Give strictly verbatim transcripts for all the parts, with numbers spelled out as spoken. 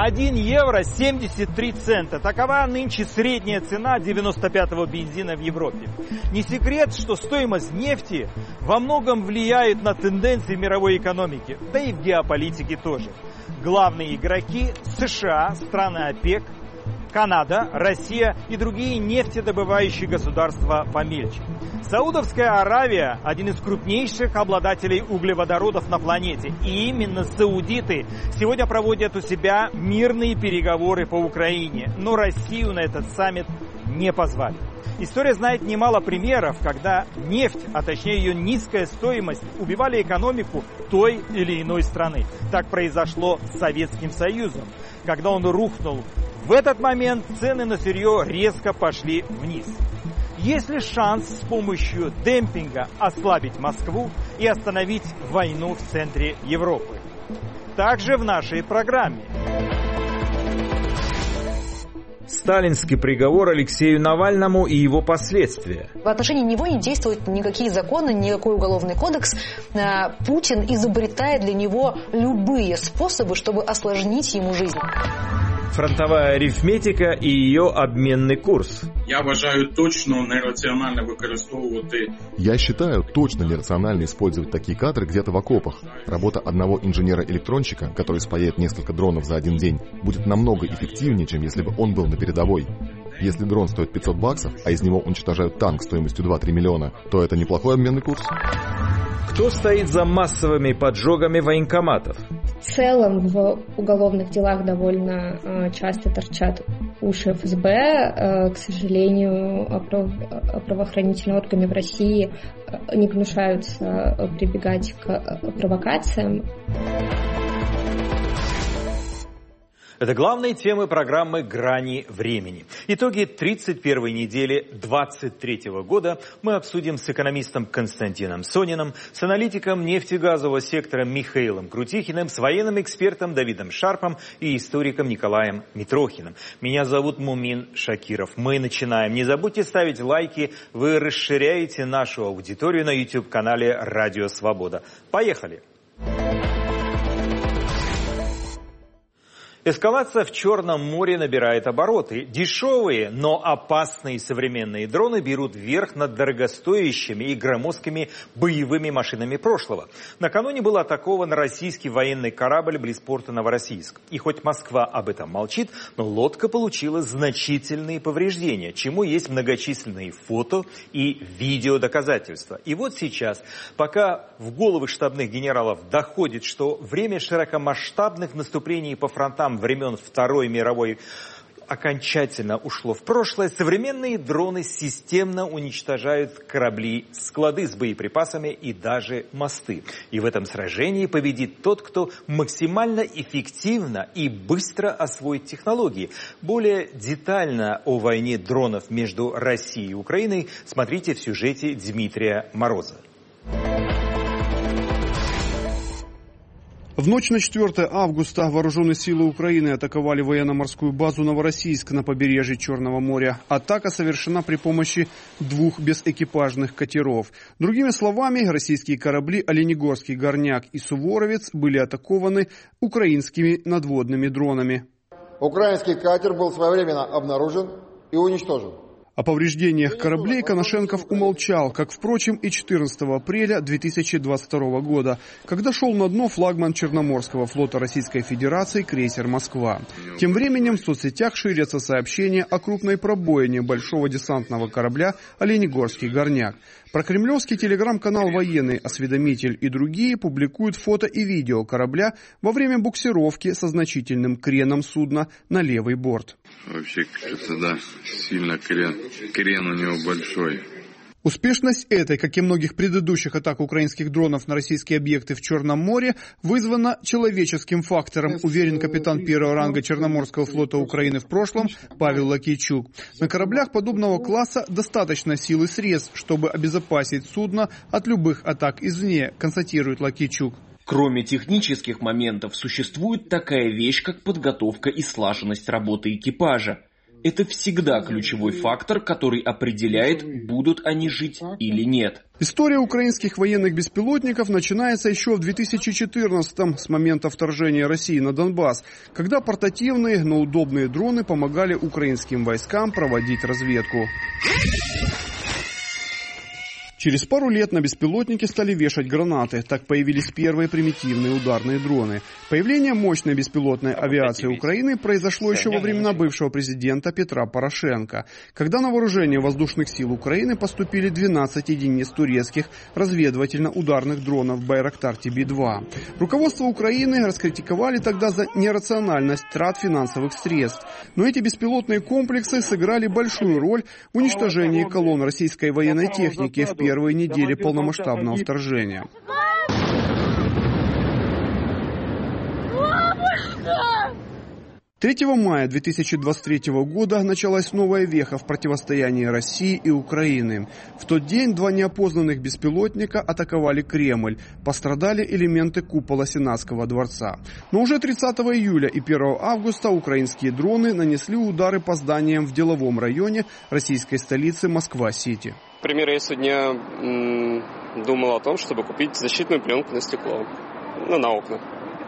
один евро семьдесят три цента. Такова нынче средняя цена девяносто пятого бензина в Европе. Не секрет, что стоимость нефти во многом влияет на тенденции мировой экономики, да и в геополитике тоже. Главные игроки – США, страны ОПЕК, Канада, Россия и другие нефтедобывающие государства помельче. Саудовская Аравия – один из крупнейших обладателей углеводородов на планете. И именно саудиты сегодня проводят у себя мирные переговоры по Украине. Но Россию на этот саммит не позвали. История знает немало примеров, когда нефть, а точнее ее низкая стоимость, убивали экономику той или иной страны. Так произошло с Советским Союзом, когда он рухнул. В этот момент цены на сырье резко пошли вниз. Есть ли шанс с помощью демпинга ослабить Москву и остановить войну в центре Европы? Также в нашей программе. Сталинский приговор Алексею Навальному и его последствия. В отношении него не действуют никакие законы, никакой уголовный кодекс. Путин изобретает для него любые способы, чтобы осложнить ему жизнь. Фронтовая арифметика и ее обменный курс. Я вважаю точно нераціонально використовувати. Я считаю точно нерационально использовать такие кадры где-то в окопах. Работа одного инженера-электронщика, который спаяет несколько дронов за один день, будет намного эффективнее, чем если бы он был на передовой. Если дрон стоит пятьсот баксов, а из него уничтожают танк стоимостью два-три миллиона, то это неплохой обменный курс. Кто стоит за массовыми поджогами военкоматов? В целом в уголовных делах довольно э, часто торчат уши эф эс бэ. Э, к сожалению, прав... правоохранительные органы в России не гнушаются прибегать к провокациям. Это главные темы программы «Грани времени». Итоги тридцать первой недели двадцать третьего года мы обсудим с экономистом Константином Сониным, с аналитиком нефтегазового сектора Михаилом Крутихиным, с военным экспертом Давидом Шарпом и историком Николаем Митрохиным. Меня зовут Мумин Шакиров. Мы начинаем. Не забудьте ставить лайки. Вы расширяете нашу аудиторию на YouTube-канале «Радио Свобода». Поехали! Эскалация в Черном море набирает обороты. Дешевые, но опасные современные дроны берут верх над дорогостоящими и громоздкими боевыми машинами прошлого. Накануне был атакован российский военный корабль близ порта Новороссийск. И хоть Москва об этом молчит, но лодка получила значительные повреждения, чему есть многочисленные фото и видеодоказательства. И вот сейчас, пока в головы штабных генералов доходит, что время широкомасштабных наступлений по фронтам времен Второй мировой окончательно ушло в прошлое, современные дроны системно уничтожают корабли, склады с боеприпасами и даже мосты. И в этом сражении победит тот, кто максимально эффективно и быстро освоит технологии. Более детально о войне дронов между Россией и Украиной смотрите в сюжете Дмитрия Мороза. В ночь на четвёртое августа вооруженные силы Украины атаковали военно-морскую базу Новороссийск на побережье Черного моря. Атака совершена при помощи двух безэкипажных катеров. Другими словами, российские корабли «Оленегорский горняк» и «Суворовец» были атакованы украинскими надводными дронами. Украинский катер был своевременно обнаружен и уничтожен. О повреждениях кораблей Коношенков умолчал, как, впрочем, и четырнадцатого апреля две тысячи двадцать второго года, когда шел на дно флагман Черноморского флота Российской Федерации крейсер «Москва». Тем временем в соцсетях ширятся сообщения о крупной пробоине большого десантного корабля «Оленегорский горняк». Прокремлевский телеграм-канал «Военный осведомитель» и другие публикуют фото и видео корабля во время буксировки со значительным креном судна на левый борт. Вообще, кажется, да, сильно крен, крен у него большой. Успешность этой, как и многих предыдущих атак украинских дронов на российские объекты в Черном море, вызвана человеческим фактором, уверен капитан первого ранга Черноморского флота Украины в прошлом Павел Лакейчук. На кораблях подобного класса достаточно сил и средств, чтобы обезопасить судно от любых атак извне, констатирует Лакейчук. Кроме технических моментов, существует такая вещь, как подготовка и слаженность работы экипажа. Это всегда ключевой фактор, который определяет, будут они жить или нет. История украинских военных беспилотников начинается еще в две тысячи четырнадцатом, с момента вторжения России на Донбасс, когда портативные, но удобные дроны помогали украинским войскам проводить разведку. Через пару лет на беспилотники стали вешать гранаты. Так появились первые примитивные ударные дроны. Появление мощной беспилотной авиации Украины произошло еще во времена бывшего президента Петра Порошенко, когда на вооружение воздушных сил Украины поступили двенадцать единиц турецких разведывательно-ударных дронов Байрактар-Ти Би два. Руководство Украины раскритиковали тогда за нерациональность трат финансовых средств. Но эти беспилотные комплексы сыграли большую роль в уничтожении колонн российской военной техники в первые недели полномасштабного вторжения. третьего мая две тысячи двадцать третьего года началась новая веха в противостоянии России и Украины. В тот день два неопознанных беспилотника атаковали Кремль. Пострадали элементы купола Сенатского дворца. Но уже тридцатого июля и первого августа украинские дроны нанесли удары по зданиям в деловом районе российской столицы Москва-Сити. Например, я сегодня м- думал о том, чтобы купить защитную пленку на стекло, ну, на окна,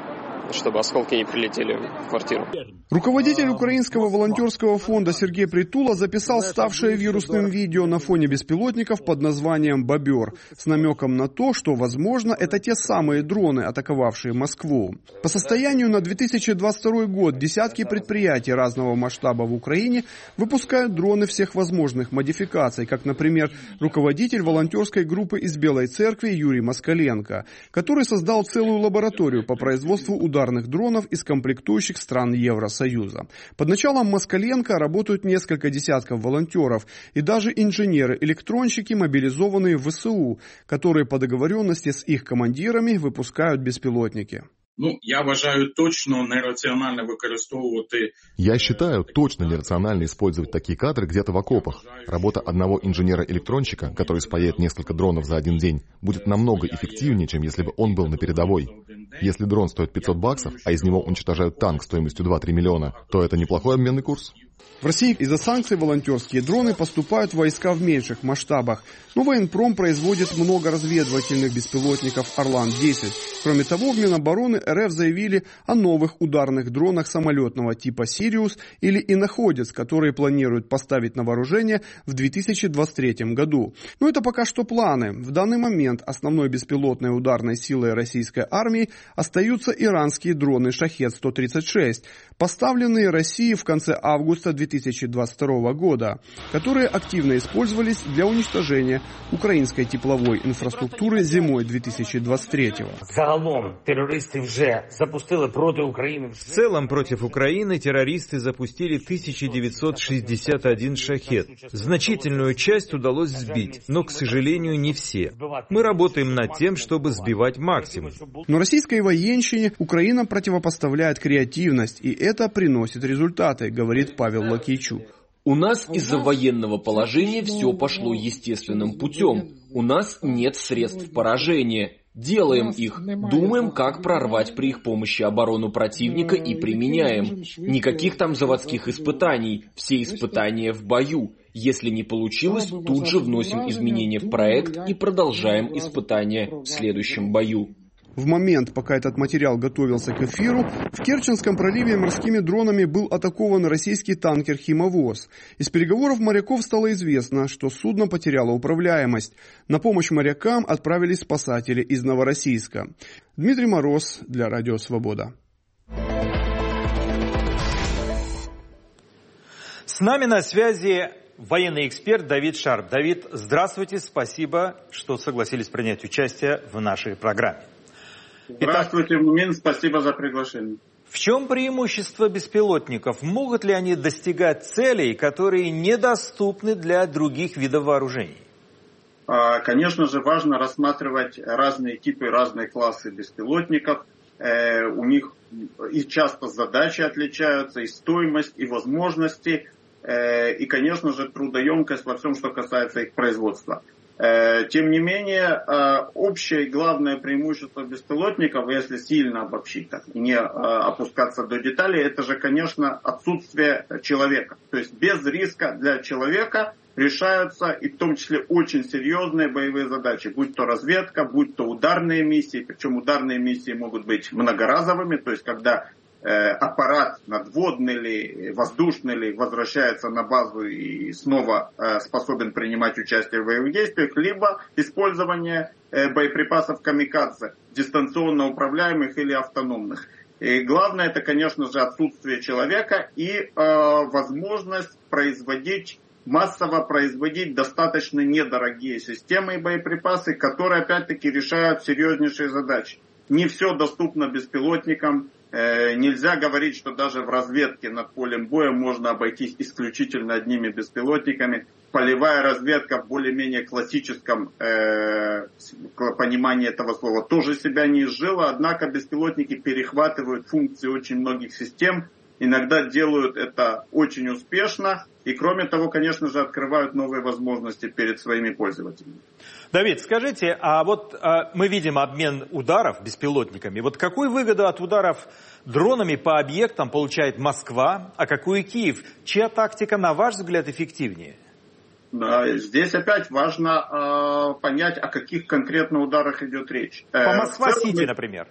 чтобы осколки не прилетели в квартиру. Руководитель украинского волонтерского фонда Сергей Притула записал ставшее вирусным видео на фоне беспилотников под названием «Бобер» с намеком на то, что, возможно, это те самые дроны, атаковавшие Москву. По состоянию на две тысячи двадцать второй год десятки предприятий разного масштаба в Украине выпускают дроны всех возможных модификаций, как, например, руководитель волонтерской группы из Белой Церкви Юрий Москаленко, который создал целую лабораторию по производству ударных дронов из комплектующих стран Евросоюза. Под началом Москаленко работают несколько десятков волонтеров и даже инженеры-электронщики, мобилизованные в ВСУ, которые по договоренности с их командирами выпускают беспилотники. Ну, я вважаю точно нераціонально використовувати... Я считаю точно нерационально использовать такие кадры где-то в окопах. Работа одного инженера-электронщика, который спаяет несколько дронов за один день, будет намного эффективнее, чем если бы он был на передовой. Если дрон стоит пятьсот баксов, а из него уничтожают танк стоимостью два-три миллиона, то это неплохой обменный курс. В России из-за санкций волонтерские дроны поступают в войска в меньших масштабах. Но военпром производит много разведывательных беспилотников «Орлан десять». Кроме того, в Минобороны РФ заявили о новых ударных дронах самолетного типа «Сириус» или «Иноходец», которые планируют поставить на вооружение в две тысячи двадцать третьем году. Но это пока что планы. В данный момент основной беспилотной ударной силой российской армии остаются иранские дроны «Шахед сто тридцать шесть», поставленные России в конце августа две тысячи двадцать второго года, которые активно использовались для уничтожения украинской тепловой инфраструктуры зимой две тысячи двадцать третьего. Загалом террористы уже запустили против Украины. В целом против Украины террористы запустили тысяча девятьсот шестьдесят один шахед. Значительную часть удалось сбить, но, к сожалению, не все. Мы работаем над тем, чтобы сбивать максимум. Но российской военщине Украина противопоставляет креативность, и это приносит результаты, говорит Павел Лакейчук. У нас из-за военного положения все пошло естественным путем. У нас нет средств поражения. Делаем их, думаем, как прорвать при их помощи оборону противника и применяем. Никаких там заводских испытаний, все испытания в бою. Если не получилось, тут же вносим изменения в проект и продолжаем испытания в следующем бою. В момент, пока этот материал готовился к эфиру, в Керченском проливе морскими дронами был атакован российский танкер «Химовоз». Из переговоров моряков стало известно, что судно потеряло управляемость. На помощь морякам отправились спасатели из Новороссийска. Дмитрий Мороз для Радио Свобода. С нами на связи военный эксперт Давид Шарп. Давид, здравствуйте, спасибо, что согласились принять участие в нашей программе. Здравствуйте, Мумин, спасибо за приглашение. В чем преимущество беспилотников? Могут ли они достигать целей, которые недоступны для других видов вооружений? Конечно же, важно рассматривать разные типы, разные классы беспилотников. У них и часто задачи отличаются, и стоимость, и возможности, и, конечно же, трудоемкость во всем, что касается их производства. Тем не менее, общее и главное преимущество беспилотников, если сильно обобщить так, и не опускаться до деталей, это же, конечно, отсутствие человека. То есть без риска для человека решаются и в том числе очень серьезные боевые задачи, будь то разведка, будь то ударные миссии, причем ударные миссии могут быть многоразовыми, то есть когда аппарат надводный или воздушный или возвращается на базу и снова способен принимать участие в боевых действиях, либо использование боеприпасов камикадзе, дистанционно управляемых или автономных. И главное это, конечно же, отсутствие человека и э, возможность производить, массово производить достаточно недорогие системы и боеприпасы, которые опять-таки решают серьезнейшие задачи. Не все доступно беспилотникам. Э, нельзя говорить, что даже в разведке над полем боя можно обойтись исключительно одними беспилотниками. Полевая разведка в более-менее классическом э, понимании этого слова тоже себя не изжила, однако беспилотники перехватывают функции очень многих систем, иногда делают это очень успешно и, кроме того, конечно же, открывают новые возможности перед своими пользователями. Давид, скажите, а вот а, мы видим обмен ударов беспилотниками. Вот какую выгоду от ударов дронами по объектам получает Москва, а какую Киев? Чья тактика, на ваш взгляд, эффективнее? Здесь опять важно э, понять, о каких конкретно ударах идет речь. По Москва-Сити, например.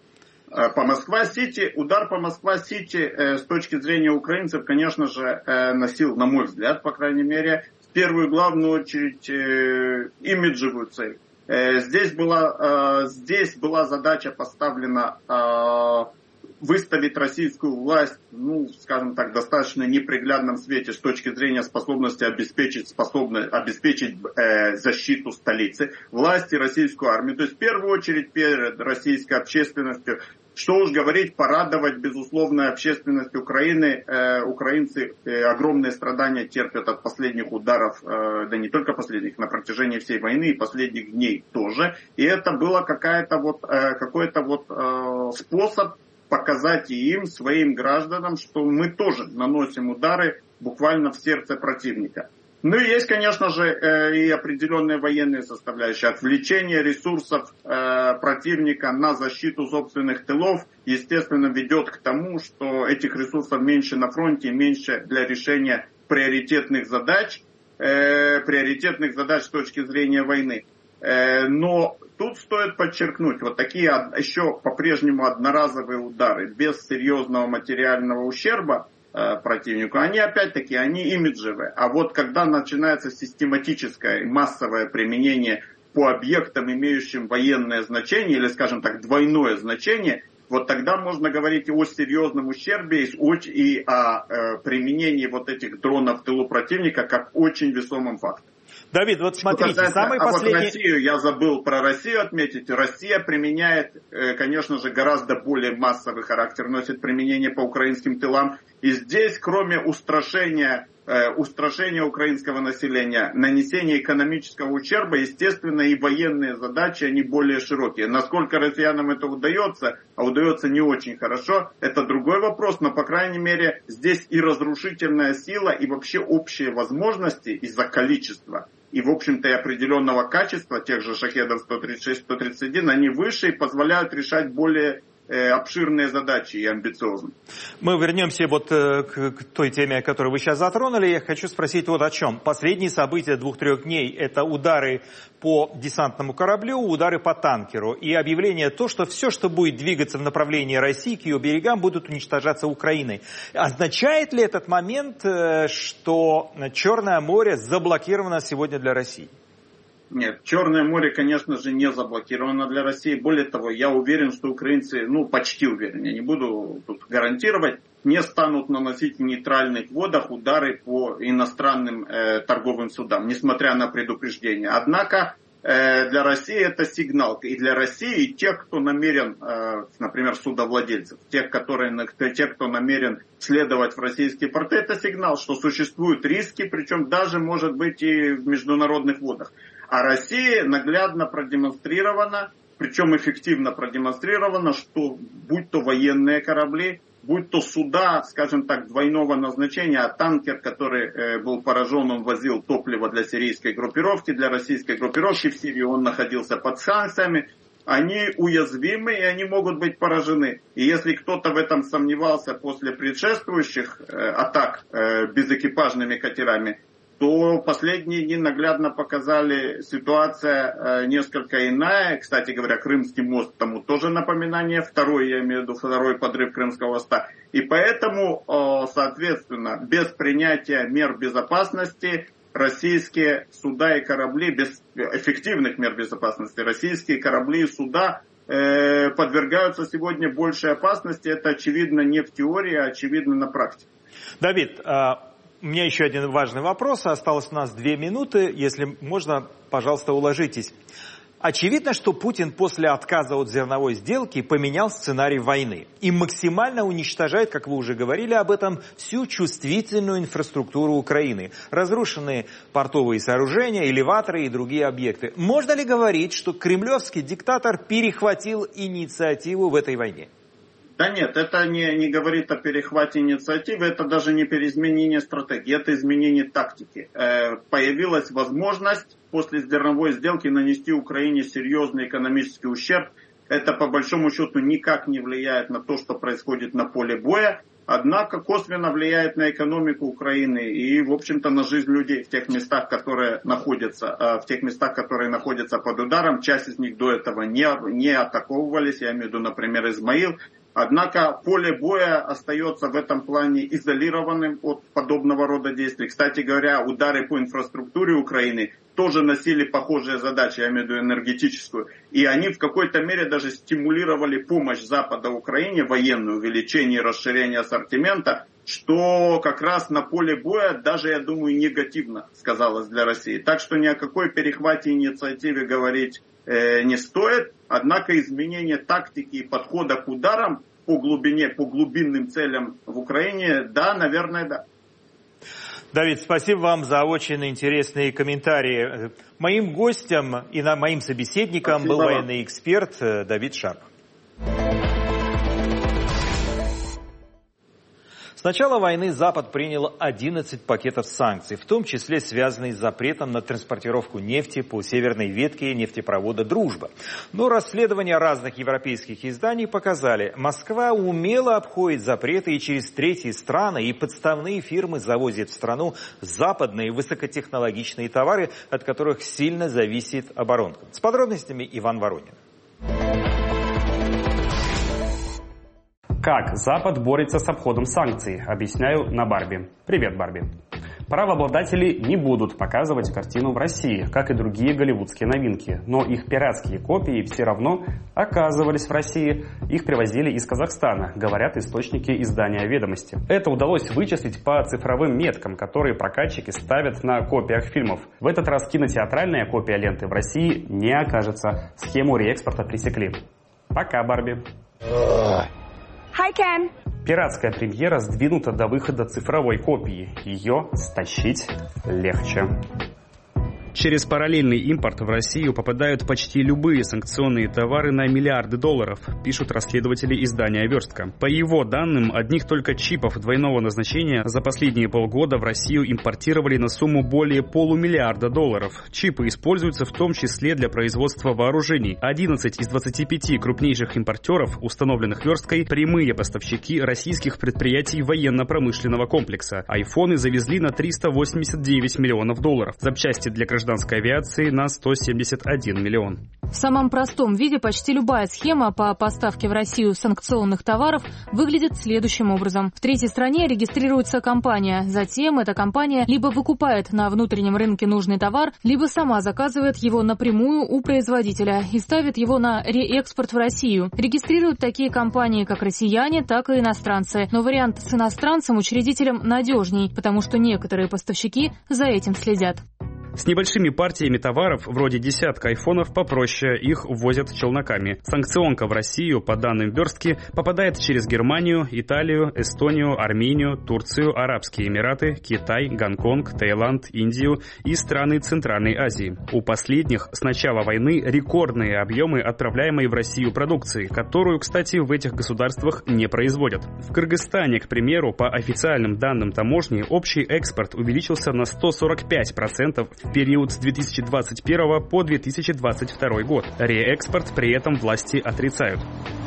По Москва-Сити, удар по Москва-Сити э, с точки зрения украинцев, конечно же, э, носил, на мой взгляд, по крайней мере, в первую главную очередь э, имиджевую цель. Э, здесь, была, э, здесь была задача поставлена э, выставить российскую власть, ну, скажем так, достаточно неприглядном свете с точки зрения способности обеспечить, способность, обеспечить э, защиту столицы, власти, российскую армию. То есть в первую очередь перед российской общественностью, что уж говорить, порадовать безусловно общественность Украины. Э, украинцы э, огромные страдания терпят от последних ударов, э, да не только последних, на протяжении всей войны и последних дней тоже. И это было какая-то вот, э, какой-то вот э, способ показать и им, своим гражданам, что мы тоже наносим удары буквально в сердце противника. Ну и есть, конечно же, и определенные военные составляющие. Отвлечение ресурсов противника на защиту собственных тылов, естественно, ведет к тому, что этих ресурсов меньше на фронте, меньше для решения приоритетных задач, приоритетных задач с точки зрения войны. Но тут стоит подчеркнуть, вот такие еще по-прежнему одноразовые удары без серьезного материального ущерба э, противнику, они опять-таки, они имиджевые. А вот когда начинается систематическое и массовое применение по объектам, имеющим военное значение, или, скажем так, двойное значение, вот тогда можно говорить о серьезном ущербе и о э, применении вот этих дронов в тылу противника как очень весомом факте. Давид, вот смотрите, касается, самый а последний... вот Россию, я забыл про Россию отметить. Россия применяет, конечно же, гораздо более массовый характер, носит применение по украинским тылам. И здесь, кроме устрашения, устрашения украинского населения, нанесения экономического ущерба, естественно, и военные задачи, они более широкие. Насколько россиянам это удается, а удается не очень хорошо, это другой вопрос, но, по крайней мере, здесь и разрушительная сила, и вообще общие возможности из-за количества и, в общем-то, и определенного качества тех же шахедов сто тридцать шесть сто тридцать один, они выше и позволяют решать более э, обширные задачи и амбициозные. Мы вернемся вот э, к, к той теме, которую вы сейчас затронули. Я хочу спросить вот о чем. Последние события двух-трех дней – это удары по десантному кораблю, удары по танкеру и объявление то, что все, что будет двигаться в направлении России, к ее берегам, будут уничтожаться Украиной. Означает ли этот момент, что Черное море заблокировано сегодня для России? Нет, Черное море, конечно же, не заблокировано для России. Более того, я уверен, что украинцы, ну почти уверен, я не буду тут гарантировать, не станут наносить в нейтральных водах удары по иностранным э, торговым судам, несмотря на предупреждение. Однако э, для России это сигнал. И для России, и тех, кто намерен, э, например, судовладельцев, тех, которые, тех, кто намерен следовать в российские порты, это сигнал, что существуют риски, причем даже, может быть, и в международных водах. А Россия наглядно продемонстрирована, причем эффективно продемонстрировано, что будь то военные корабли, будь то суда, скажем так, двойного назначения, а танкер, который э, был поражен, он возил топливо для сирийской группировки, для российской группировки в Сирии, он находился под санкциями, они уязвимы и они могут быть поражены. И если кто-то в этом сомневался после предшествующих э, атак э, безэкипажными катерами, то последние дни наглядно показали, ситуация э, несколько иная. Кстати говоря, Крымский мост тому тоже напоминание. Второй, я имею в виду, второй подрыв Крымского моста. И поэтому, э, соответственно, без принятия мер безопасности российские суда и корабли, без эффективных мер безопасности, российские корабли и суда э, подвергаются сегодня большей опасности. Это очевидно не в теории, а очевидно на практике. Давид, а... у меня еще один важный вопрос. Осталось у нас две минуты. Если можно, пожалуйста, уложитесь. Очевидно, что Путин после отказа от зерновой сделки поменял сценарий войны и максимально уничтожает, как вы уже говорили об этом, всю чувствительную инфраструктуру Украины. Разрушенные портовые сооружения, элеваторы и другие объекты. Можно ли говорить, что кремлевский диктатор перехватил инициативу в этой войне? Да нет, это не, не говорит о перехвате инициативы, это даже не переизменение стратегии, это изменение тактики. Э, появилась возможность после зерновой сделки нанести Украине серьезный экономический ущерб. Это по большому счету никак не влияет на то, что происходит на поле боя, однако косвенно влияет на экономику Украины и, в общем-то, на жизнь людей в тех местах, которые находятся, э, в тех местах, которые находятся под ударом. Часть из них до этого не, не атаковывались, я имею в виду, например, Измаил. Однако поле боя остается в этом плане изолированным от подобного рода действий. Кстати говоря, удары по инфраструктуре Украины тоже носили похожие задачи, я имею в виду энергетическую. И они в какой-то мере даже стимулировали помощь Запада Украине, военное увеличение и расширение ассортимента, что как раз на поле боя даже, я думаю, негативно сказалось для России. Так что ни о какой перехвате инициативе говорить э, не стоит. Однако изменение тактики и подхода к ударам по глубине, по глубинным целям в Украине, да, наверное, да. Давид, спасибо вам за очень интересные комментарии. Моим гостем и на, моим собеседником спасибо был вам. Военный эксперт Давид Шарп. С начала войны Запад принял одиннадцать пакетов санкций, в том числе связанные с запретом на транспортировку нефти по северной ветке нефтепровода «Дружба». Но расследования разных европейских изданий показали, Москва умело обходит запреты и через третьи страны, и подставные фирмы завозят в страну западные высокотехнологичные товары, от которых сильно зависит оборонка. С подробностями Иван Воронин. Как Запад борется с обходом санкций? Объясняю на Барби. Привет, Барби. Правообладатели не будут показывать картину в России, как и другие голливудские новинки. Но их пиратские копии все равно оказывались в России. Их привозили из Казахстана, говорят источники издания «Ведомости». Это удалось вычислить по цифровым меткам, которые прокатчики ставят на копиях фильмов. В этот раз кинотеатральная копия ленты в России не окажется. Схему реэкспорта пресекли. Пока, Барби. Hi, Ken. Пиратская премьера сдвинута до выхода цифровой копии. Ее стащить легче. Через параллельный импорт в Россию попадают почти любые санкционные товары на миллиарды долларов, пишут расследователи издания «Верстка». По его данным, одних только чипов двойного назначения за последние полгода в Россию импортировали на сумму более полумиллиарда долларов. Чипы используются в том числе для производства вооружений. одиннадцать из двадцати пяти крупнейших импортеров, установленных «Версткой», прямые поставщики российских предприятий военно-промышленного комплекса. Айфоны завезли на триста восемьдесят девять миллионов долларов. Запчасти для гражданской авиации на сто семьдесят один миллион. В самом простом виде почти любая схема по поставке в Россию санкционных товаров выглядит следующим образом. В третьей стране регистрируется компания. Затем эта компания либо выкупает на внутреннем рынке нужный товар, либо сама заказывает его напрямую у производителя и ставит его на реэкспорт в Россию. Регистрируют такие компании как россияне, так и иностранцы. Но вариант с иностранцем учредителем надежней, потому что некоторые поставщики за этим следят. С небольшими партиями товаров, вроде десятка айфонов, попроще, их ввозят челноками. Санкционка в Россию, по данным Верстки, попадает через Германию, Италию, Эстонию, Армению, Турцию, Арабские Эмираты, Китай, Гонконг, Таиланд, Индию и страны Центральной Азии. У последних с начала войны рекордные объемы отправляемой в Россию продукции, которую, кстати, в этих государствах не производят. В Кыргызстане, к примеру, по официальным данным таможни, общий экспорт увеличился на сто сорок пять процентов в период с две тысячи двадцать первого по две тысячи двадцать второй год. Реэкспорт при этом власти отрицают.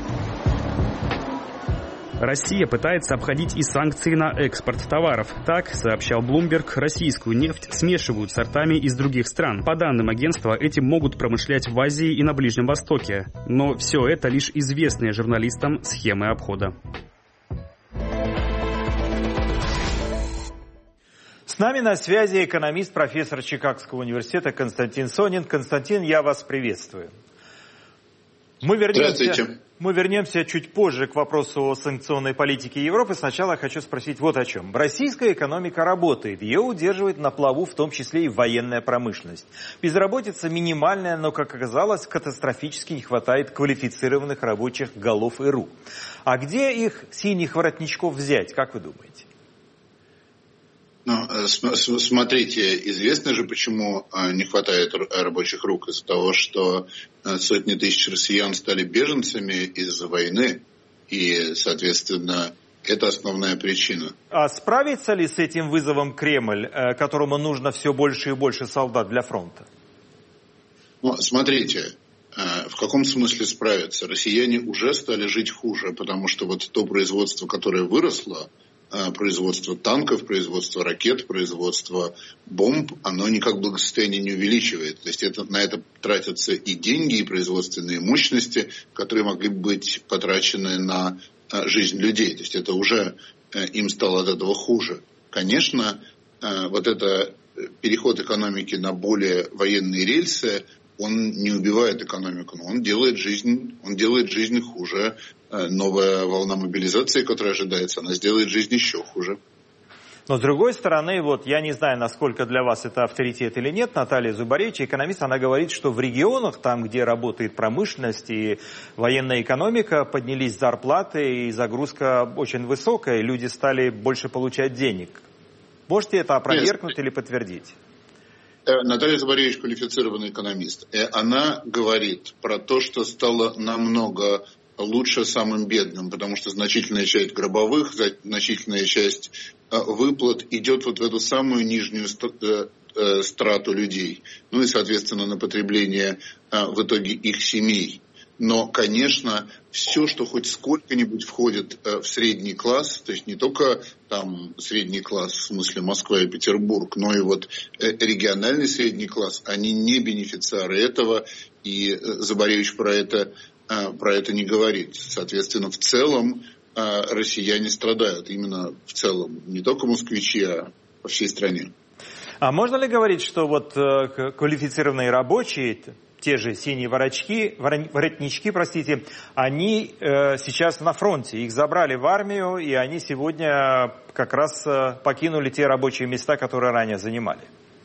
Россия пытается обходить и санкции на экспорт товаров. Так, сообщал Bloomberg, российскую нефть смешивают с сортами из других стран. По данным агентства, этим могут промышлять в Азии и на Ближнем Востоке. Но все это лишь известные журналистам схемы обхода. С нами на связи экономист, профессор Чикагского университета Константин Сонин. Константин, я вас приветствую. Мы вернемся, мы вернемся чуть позже к вопросу о санкционной политике Европы. Сначала я хочу спросить вот о чем. Российская экономика работает, ее удерживает на плаву в том числе и военная промышленность. Безработица минимальная, но, как оказалось, катастрофически не хватает квалифицированных рабочих голов и рук. А где их синих воротничков взять, как вы думаете? Ну, смотрите, известно же, почему не хватает рабочих рук. Из-за того, что сотни тысяч россиян стали беженцами из-за войны. И, соответственно, это основная причина. А справится ли с этим вызовом Кремль, которому нужно все больше и больше солдат для фронта? Ну, смотрите, в каком смысле справиться? Россияне уже стали жить хуже, потому что вот то производство, которое выросло, производство танков, производство ракет, производство бомб, оно никак благосостояние не увеличивает. То есть это, на это тратятся и деньги, и производственные мощности, которые могли бы быть потрачены на жизнь людей. То есть это уже им стало от этого хуже. Конечно, вот это переход экономики на более военные рельсы, он не убивает экономику, но он делает жизнь, он делает жизнь хуже. Новая волна мобилизации, которая ожидается, она сделает жизнь еще хуже. Но с другой стороны, вот я не знаю, насколько для вас это авторитет или нет, Наталья Зубаревич, экономист, она говорит, что в регионах, там, где работает промышленность и военная экономика, поднялись зарплаты и загрузка очень высокая, люди стали больше получать денег. Можете это опровергнуть или подтвердить? Наталья Зубаревич квалифицированный экономист. Она говорит про то, что стало намного лучше самым бедным, потому что значительная часть гробовых, значительная часть выплат идет вот в эту самую нижнюю страту людей. Ну и, соответственно, на потребление в итоге их семей. Но, конечно, все, что хоть сколько-нибудь входит в средний класс, то есть не только там средний класс, в смысле Москва и Петербург, но и вот региональный средний класс, они не бенефициары этого, и Зубаревич про это, про это не говорит. Соответственно, в целом россияне страдают, именно в целом, не только москвичи, а по всей стране. А можно ли говорить, что вот квалифицированные рабочие, те же синие воротнички, воротнички, простите, они э, сейчас на фронте. Их забрали в армию, и они сегодня как раз э, покинули те рабочие места, которые ранее занимали.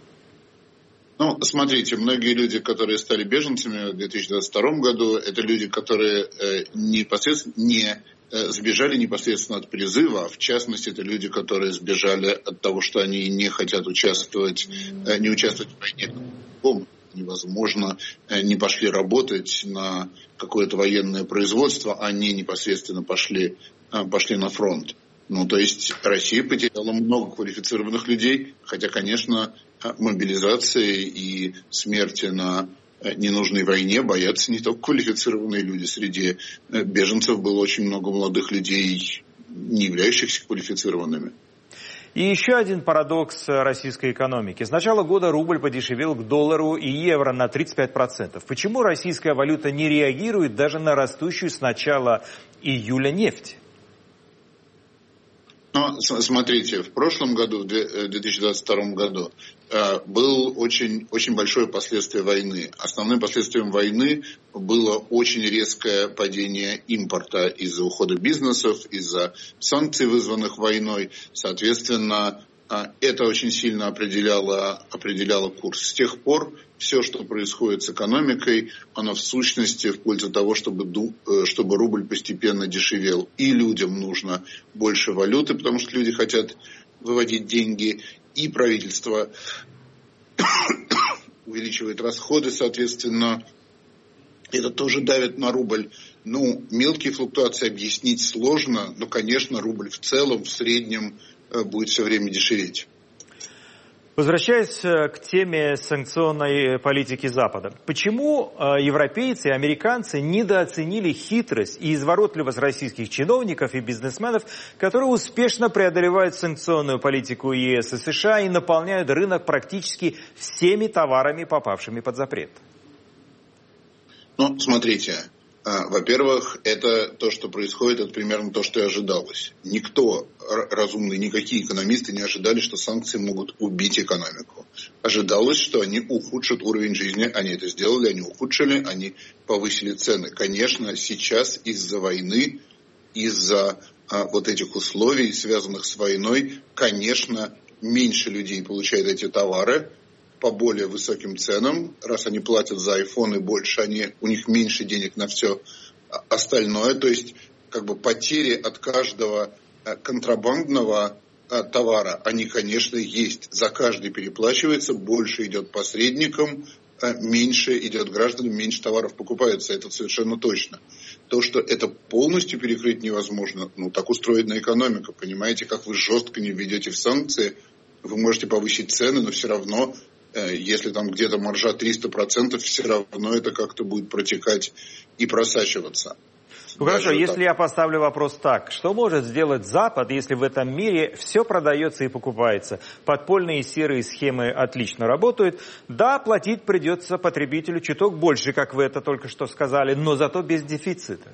Ну, смотрите, многие люди, которые стали беженцами в две тысячи двадцать втором году, это люди, которые э, непосредственно не э, сбежали непосредственно от призыва, а в частности, это люди, которые сбежали от того, что они не хотят участвовать, э, не участвовать в войне. Невозможно, не пошли работать на какое-то военное производство, они непосредственно пошли, пошли на фронт. Ну, то есть Россия потеряла много квалифицированных людей, хотя, конечно, мобилизации и смерти на ненужной войне боятся не только квалифицированные люди. Среди беженцев было очень много молодых людей, не являющихся квалифицированными. И еще один парадокс российской экономики. С начала года рубль подешевел к доллару и евро на тридцать пять процентов. Почему российская валюта не реагирует даже на растущую с начала июля нефть? Ну, смотрите, в прошлом году, в две тысячи двадцать втором году, было очень, очень большое последствие войны. Основным последствием войны было очень резкое падение импорта из-за ухода бизнесов, из-за санкций, вызванных войной. Соответственно, Это очень сильно определяло, определяло курс. С тех пор все, что происходит с экономикой, оно в сущности в пользу того, чтобы, чтобы рубль постепенно дешевел. И людям нужно больше валюты, потому что люди хотят выводить деньги, и правительство увеличивает расходы, соответственно, это тоже давит на рубль. Ну, мелкие флуктуации объяснить сложно, но, конечно, рубль в целом, в среднем будет все время дешеветь. Возвращаясь к теме санкционной политики Запада, почему европейцы и американцы недооценили хитрость и изворотливость российских чиновников и бизнесменов, которые успешно преодолевают санкционную политику ЕС и США и наполняют рынок практически всеми товарами, попавшими под запрет? Ну, смотрите. Во-первых, это то, что происходит, это примерно то, что и ожидалось. Никто разумный, никакие экономисты не ожидали, что санкции могут убить экономику. Ожидалось, что они ухудшат уровень жизни. Они это сделали, они ухудшили, они повысили цены. Конечно, сейчас из-за войны, из-за а, вот этих условий, связанных с войной, конечно, меньше людей получают эти товары по более высоким ценам, раз они платят за айфоны больше, они, у них меньше денег на все остальное. То есть как бы потери от каждого контрабандного товара, они, конечно, есть. За каждый переплачивается, больше идет посредникам, меньше идет гражданам, меньше товаров покупается. Это совершенно точно. То, что это полностью перекрыть невозможно, ну так устроена экономика. Понимаете, как вы жестко не введете в санкции, вы можете повысить цены, но все равно если там где-то маржа триста процентов, все равно это как-то будет протекать и просачиваться. Ну хорошо, Даже если так. я поставлю вопрос так, что может сделать Запад, если в этом мире все продается и покупается? Подпольные серые схемы отлично работают. Да, платить придется потребителю чуток больше, как вы это только что сказали, но зато без дефицита.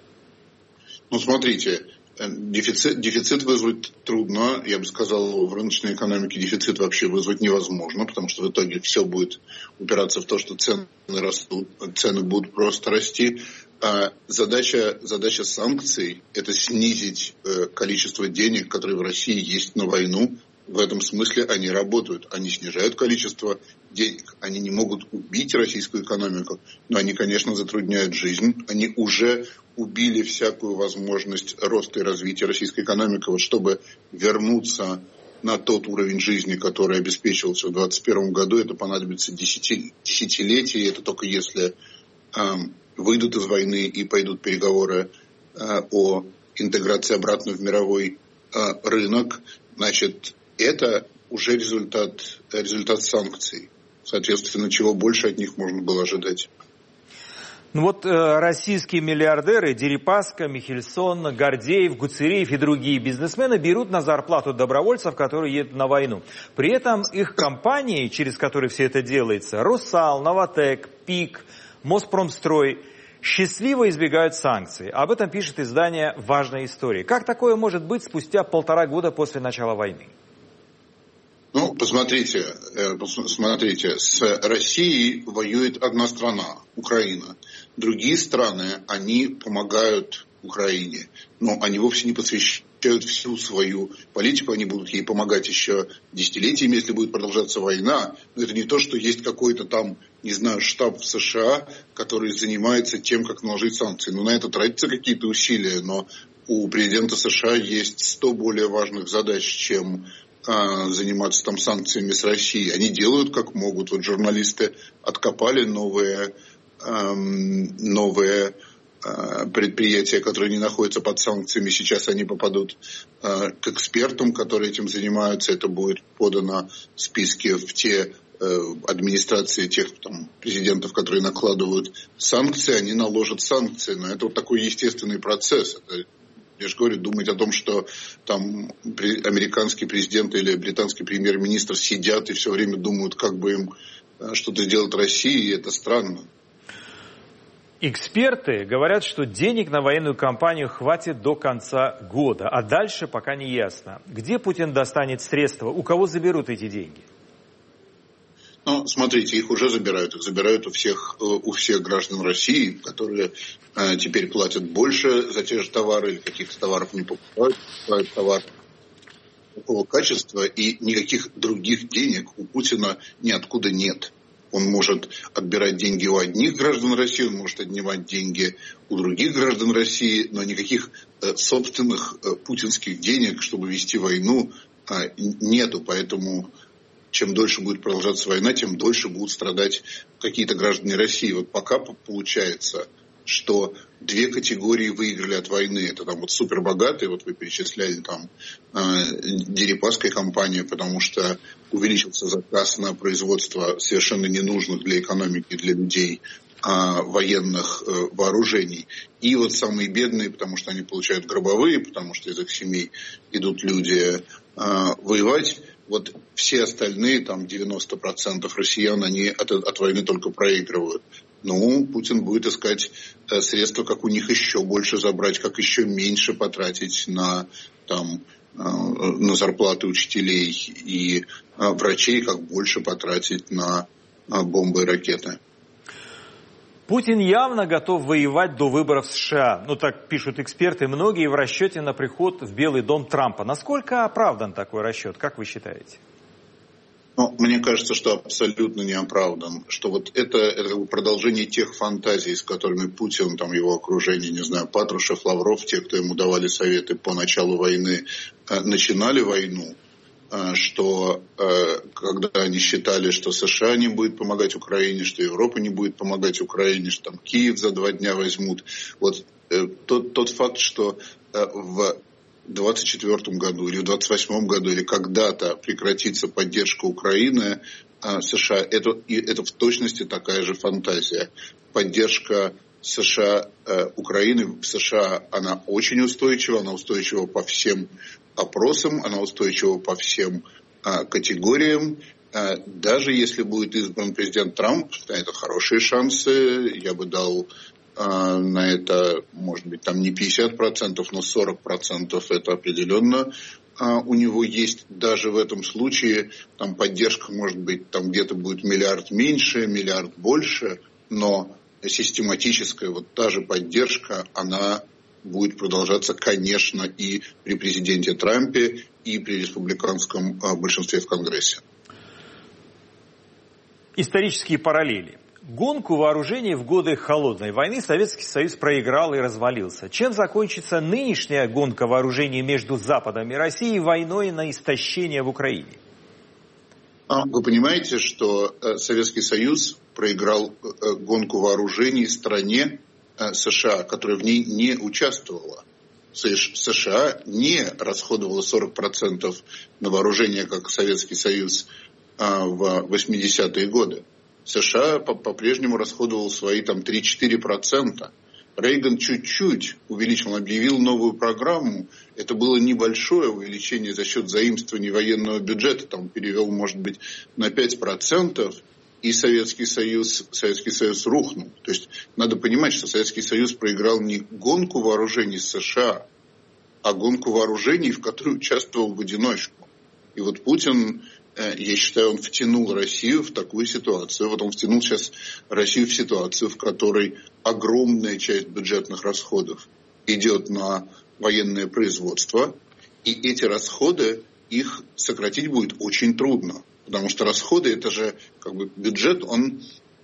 Ну смотрите, Дефицит, дефицит вызвать трудно. Я бы сказал, в рыночной экономике дефицит вообще вызвать невозможно, потому что в итоге все будет упираться в то, что цены растут, цены будут просто расти. А задача, задача санкций – это снизить количество денег, которые в России есть на войну. В этом смысле они работают. Они снижают количество денег. Они не могут убить российскую экономику, но они, конечно, затрудняют жизнь. Они уже убили всякую возможность роста и развития российской экономики. Вот чтобы вернуться на тот уровень жизни, который обеспечивался в двадцать первом году, это понадобится десятилетия. Это только если э, выйдут из войны и пойдут переговоры э, о интеграции обратно в мировой э, рынок. Значит, это уже результат, результат санкций. Соответственно, чего больше от них можно было ожидать. Ну вот э, российские миллиардеры Дерипаска, Михельсон, Гордеев, Гуцериев и другие бизнесмены берут на зарплату добровольцев, которые едут на войну. При этом их компании, через которые все это делается, Русал, Новотек, ПИК, Моспромстрой, счастливо избегают санкций. Об этом пишет издание «Важная история». Как такое может быть спустя полтора года после начала войны? Ну, посмотрите, посмотрите, с Россией воюет одна страна, Украина. Другие страны, они помогают Украине, но они вовсе не посвящают всю свою политику, они будут ей помогать еще десятилетиями, если будет продолжаться война. Но это не то, что есть какой-то там, не знаю, штаб в США, который занимается тем, как наложить санкции. Ну, на это тратятся какие-то усилия, но у президента США есть сто более важных задач, чем заниматься там санкциями с Россией. Они делают как могут. Вот журналисты откопали новые, эм, новые э, предприятия, которые не находятся под санкциями. Сейчас они попадут э, к экспертам, которые этим занимаются. Это будет подано в списке в те э, администрации тех там, президентов, которые накладывают санкции. Они наложат санкции. Но это вот такой естественный процесс. Это, я же говорю, думать о том, что там американский президент или британский премьер-министр сидят и все время думают, как бы им что-то сделать России, это странно. Эксперты говорят, что денег на военную кампанию хватит до конца года, а дальше пока не ясно. Где Путин достанет средства, у кого заберут эти деньги? Ну, смотрите, их уже забирают. Их забирают у всех, у всех граждан России, которые э, теперь платят больше за те же товары или каких-то товаров не покупают, покупают товары такого качества, и никаких других денег у Путина ниоткуда нет. Он может отбирать деньги у одних граждан России, он может отнимать деньги у других граждан России, но никаких э, собственных э, путинских денег, чтобы вести войну, э, нету. Поэтому чем дольше будет продолжаться война, тем дольше будут страдать какие-то граждане России. Вот пока получается, что две категории выиграли от войны. Это там вот супербогатые, вот вы перечисляли там э, Дерипасская компания, потому что увеличился заказ на производство совершенно ненужных для экономики, для людей э, военных э, вооружений. И вот самые бедные, потому что они получают гробовые, потому что из их семей идут люди э, воевать. Вот все остальные, там девяносто процентов россиян, они от, от войны только проигрывают. Ну, Путин будет искать э, средства, как у них еще больше забрать, как еще меньше потратить на, там, э, на зарплаты учителей и э, врачей, как больше потратить на э, бомбы и ракеты. Путин явно готов воевать до выборов в США. Ну, так пишут эксперты, многие в расчете на приход в Белый дом Трампа. Насколько оправдан такой расчет, как вы считаете? Ну, мне кажется, что абсолютно не оправдан. Что вот это, это продолжение тех фантазий, с которыми Путин, там его окружение, не знаю, Патрушев, Лавров, те, кто ему давали советы по началу войны, начинали войну. Что когда они считали, что США не будет помогать Украине, что Европа не будет помогать Украине, что там Киев за два дня возьмут. Вот тот, тот факт, что в двадцать четвёртом году или в двадцать восьмом году или когда-то прекратится поддержка Украины США, это, это в точности такая же фантазия. Поддержка США, Украины в США, она очень устойчива, она устойчива по всем опросам, она устойчива по всем а, категориям. А, даже если будет избран президент Трамп, на это хорошие шансы. Я бы дал а, на это, может быть, там не пятьдесят процентов, но сорок процентов это определенно а, у него есть. Даже в этом случае там поддержка, может быть, там где-то будет миллиард меньше, миллиард больше, но систематическая вот та же поддержка, она будет продолжаться, конечно, и при президенте Трампе, и при республиканском большинстве в Конгрессе. Исторические параллели. Гонку вооружений в годы Холодной войны Советский Союз проиграл и развалился. Чем закончится нынешняя гонка вооружений между Западом и Россией войной на истощение в Украине? Вы понимаете, что Советский Союз проиграл гонку вооружений стране США, которая в ней не участвовала. США не расходовала сорок процентов на вооружение, как Советский Союз в восьмидесятые годы. США по-прежнему расходовал свои там три-четыре процента. Рейган чуть-чуть увеличил, объявил новую программу. Это было небольшое увеличение за счет заимствований военного бюджета. Там перевел, может быть, на пять процентов. И Советский Союз, Советский Союз рухнул. То есть надо понимать, что Советский Союз проиграл не гонку вооружений с США, а гонку вооружений, в которой участвовал в одиночку. И вот Путин, я считаю, он втянул Россию в такую ситуацию. Вот он втянул сейчас Россию в ситуацию, в которой огромная часть бюджетных расходов идет на военное производство. И эти расходы, их сократить будет очень трудно. Потому что расходы, это же как бы бюджет, он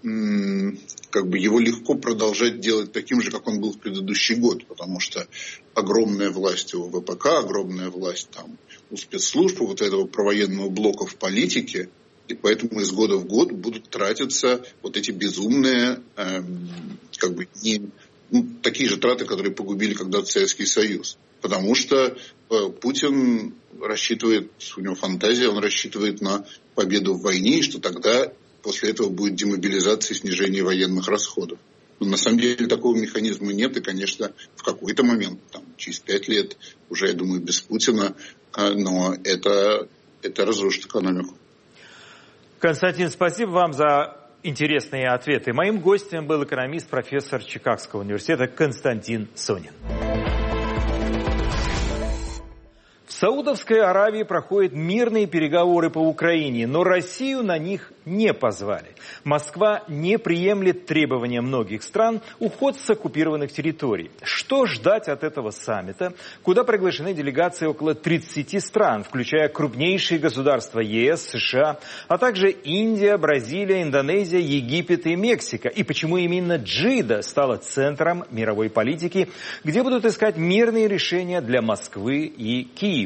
как бы его легко продолжать делать таким же, как он был в предыдущий год. Потому что огромная власть у ВПК, огромная власть там у спецслужб, у вот этого провоенного блока в политике. И поэтому из года в год будут тратиться вот эти безумные, э, как бы не, ну, такие же траты, которые погубили когда-то Советский Союз. Потому что э, Путин рассчитывает, у него фантазия, он рассчитывает на победу в войне, и что тогда после этого будет демобилизация и снижение военных расходов. Но на самом деле такого механизма нет, и, конечно, в какой-то момент, там, через пять лет, уже, я думаю, без Путина, э, но это, это разрушит экономику. Константин, спасибо вам за интересные ответы. Моим гостем был экономист, профессор Чикагского университета Константин Сонин. В В Саудовской Аравии проходят мирные переговоры по Украине, но Россию на них не позвали. Москва не приемлет требования многих стран уход с оккупированных территорий. Что ждать от этого саммита, куда приглашены делегации около тридцати стран, включая крупнейшие государства ЕС, США, а также Индия, Бразилия, Индонезия, Египет и Мексика? И почему именно Джидда стала центром мировой политики, где будут искать мирные решения для Москвы и Киева?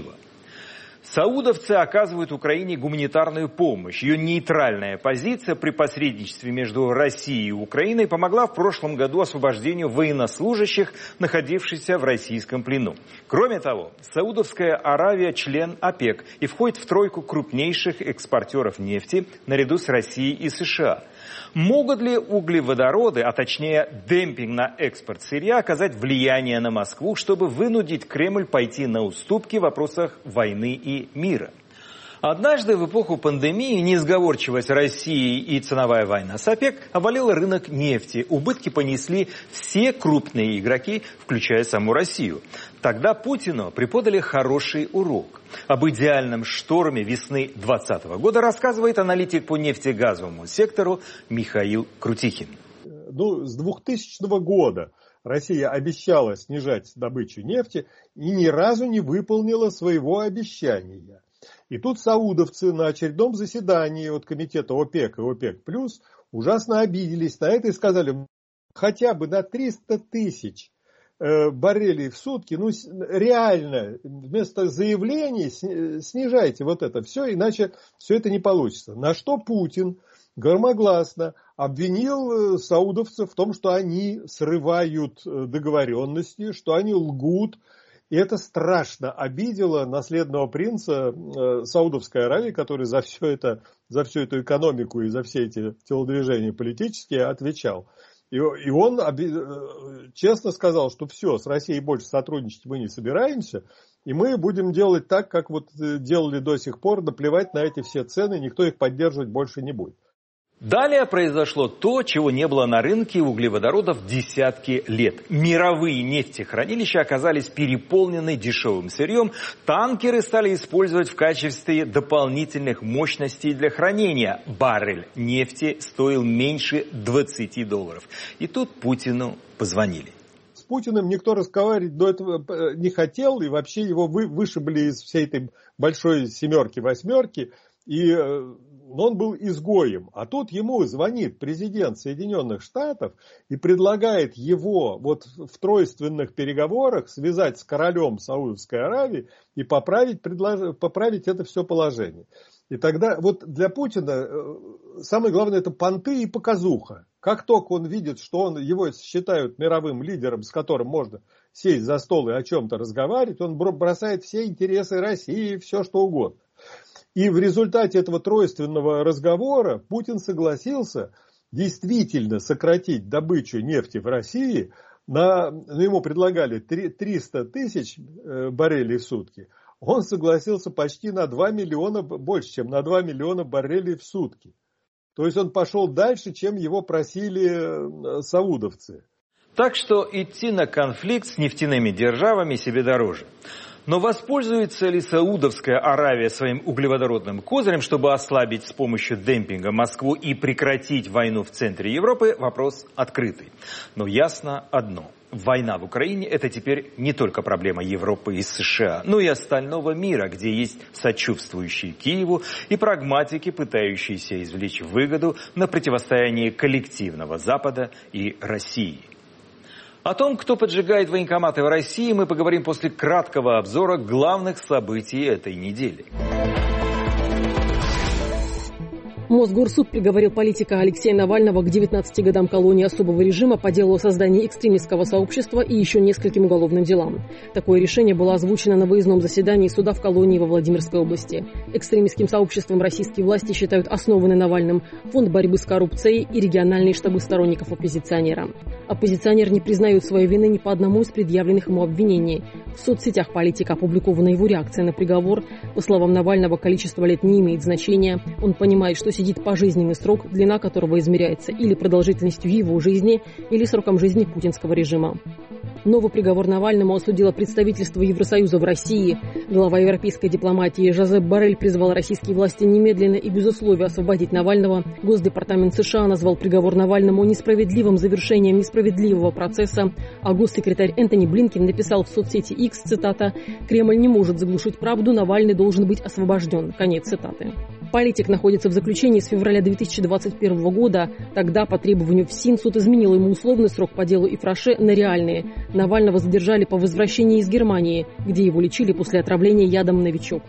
Саудовцы оказывают Украине гуманитарную помощь. Ее нейтральная позиция при посредничестве между Россией и Украиной помогла в прошлом году освобождению военнослужащих, находившихся в российском плену. Кроме того, Саудовская Аравия член ОПЕК и входит в тройку крупнейших экспортеров нефти наряду с Россией и США. Могут ли углеводороды, а точнее демпинг на экспорт сырья, оказать влияние на Москву, чтобы вынудить Кремль пойти на уступки в вопросах войны и мира? Однажды в эпоху пандемии несговорчивость России и ценовая война с ОПЕК обвалила рынок нефти. Убытки понесли все крупные игроки, включая саму Россию. Тогда Путину преподали хороший урок. Об идеальном шторме весны двадцатого года рассказывает аналитик по нефтегазовому сектору Михаил Крутихин. Ну, с двухтысячного года Россия обещала снижать добычу нефти и ни разу не выполнила своего обещания. И тут саудовцы на очередном заседании от комитета ОПЕК и ОПЕК+, ужасно обиделись на это и сказали, хотя бы на триста тысяч э, баррелей в сутки, ну реально, вместо заявлений снижайте вот это все, иначе все это не получится. На что Путин громогласно обвинил саудовцев в том, что они срывают договоренности, что они лгут. И это страшно обидело наследного принца э, Саудовской Аравии, который за все это, за всю эту экономику и за все эти телодвижения политические отвечал. И, и он оби, э, честно сказал, что все, с Россией больше сотрудничать мы не собираемся, и мы будем делать так, как вот делали до сих пор, наплевать на эти все цены, никто их поддерживать больше не будет. Далее произошло то, чего не было на рынке углеводородов десятки лет. Мировые нефтехранилища оказались переполнены дешевым сырьем. Танкеры стали использовать в качестве дополнительных мощностей для хранения. Баррель нефти стоил меньше двадцати долларов. И тут Путину позвонили. С Путиным никто разговаривать до этого не хотел, и вообще его вышибли из всей этой большой семерки-восьмерки. И он был изгоем. А тут ему звонит президент Соединенных Штатов и предлагает его вот в тройственных переговорах связать с королем Саудовской Аравии и поправить, предлож... поправить это все положение. И тогда вот для Путина самое главное это понты и показуха. Как только он видит, что он, его считают мировым лидером, с которым можно сесть за стол и о чем-то разговаривать, он бросает все интересы России, все что угодно. И в результате этого тройственного разговора Путин согласился действительно сократить добычу нефти в России. На, ему предлагали триста тысяч баррелей в сутки. Он согласился почти на два миллиона, больше, чем на два миллиона баррелей в сутки. То есть он пошел дальше, чем его просили саудовцы. Так что идти на конфликт с нефтяными державами себе дороже. Но воспользуется ли Саудовская Аравия своим углеводородным козырем, чтобы ослабить с помощью демпинга Москву и прекратить войну в центре Европы, вопрос открытый. Но ясно одно. Война в Украине – это теперь не только проблема Европы и США, но и остального мира, где есть сочувствующие Киеву и прагматики, пытающиеся извлечь выгоду на противостоянии коллективного Запада и России. О том, кто поджигает военкоматы в России, мы поговорим после краткого обзора главных событий этой недели. Мосгорсуд приговорил политика Алексея Навального к девятнадцати годам колонии особого режима по делу о создании экстремистского сообщества и еще нескольким уголовным делам. Такое решение было озвучено на выездном заседании суда в колонии во Владимирской области. Экстремистским сообществом российские власти считают основанный Навальным Фонд борьбы с коррупцией и региональные штабы сторонников оппозиционера. Оппозиционер не признает своей вины ни по одному из предъявленных ему обвинений. В соцсетях политика опубликована его реакция на приговор. По словам Навального, количество лет не имеет значения. Он понимает, что сидит пожизненный срок, длина которого измеряется или продолжительностью его жизни, или сроком жизни путинского режима. Новый приговор Навальному осудило представительство Евросоюза в России. Глава европейской дипломатии Жозеп Боррель призвал российские власти немедленно и без условий освободить Навального. Госдепартамент США назвал приговор Навальному несправедливым завершением несправедливого процесса, а госсекретарь Энтони Блинкен написал в соцсети X, цитата, «Кремль не может заглушить правду, Навальный должен быть освобожден». Конец цитаты. Политик находится в заключении с февраля две тысячи двадцать первого года. Тогда по требованию ФСИН суд изменил ему условный срок по делу Ифраше на реальные. Навального задержали по возвращении из Германии, где его лечили после отравления ядом «Новичок».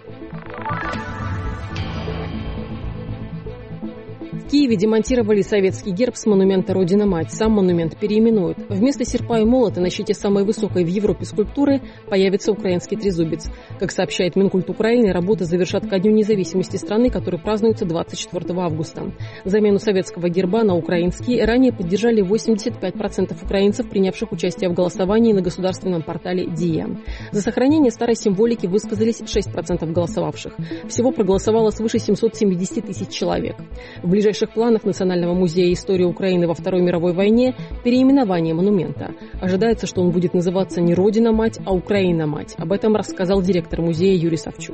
В Киеве демонтировали советский герб с монумента «Родина-мать». Сам монумент переименуют. Вместо серпа и молота на щите самой высокой в Европе скульптуры появится украинский трезубец. Как сообщает Минкульт Украины, работы завершат ко Дню независимости страны, который празднуется двадцать четвёртого августа. Замену советского герба на украинский ранее поддержали восемьдесят пять процентов украинцев, принявших участие в голосовании на государственном портале «Дия». За сохранение старой символики высказались шесть процентов голосовавших. Всего проголосовало свыше семьсот семьдесят тысяч человек. В ближайшем В планах Национального музея истории Украины во Второй мировой войне переименование монумента. Ожидается, что он будет называться не «Родина-мать», а «Украина-мать». Об этом рассказал директор музея Юрий Савчук.